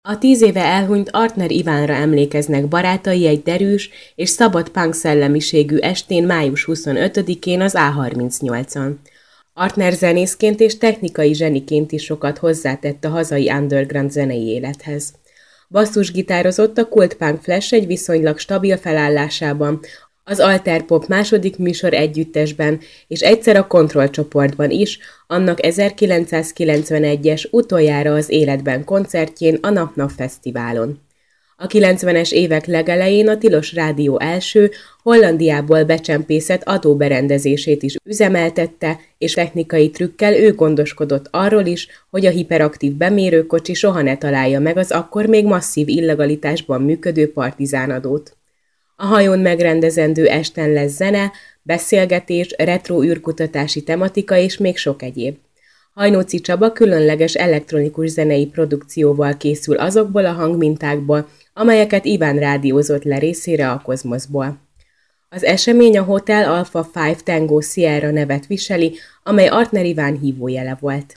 A 10 éve elhunyt Artner Ivánra emlékeznek barátai egy derűs és szabad punk szellemiségű estén május 25-én az A38-on. Artner zenészként és technikai zseniként is sokat hozzátett a hazai underground zenei élethez. Basszusgitározott a Kult Punk Flash egy viszonylag stabil felállásában, az Alterpop második műsor együttesben és egyszer a Kontroll csoportban is, annak 1991-es utoljára az életben koncertjén a Nap-Nap Fesztiválon. A 90-es évek legelején a Tilos Rádió első, Hollandiából becsempészett adóberendezését is üzemeltette, és technikai trükkel ő gondoskodott arról is, hogy a hiperaktív bemérőkocsi soha ne találja meg az akkor még masszív illegalitásban működő partizánadót. A hajón megrendezendő esten lesz zene, beszélgetés, retro űrkutatási tematika és még sok egyéb. Hajnóci Csaba különleges elektronikus zenei produkcióval készül azokból a hangmintákból, amelyeket Iván rádiózott le részére a Kozmoszból. Az esemény a Hotel Alpha 5 Tango Sierra nevet viseli, amely Artner Iván hívójele volt.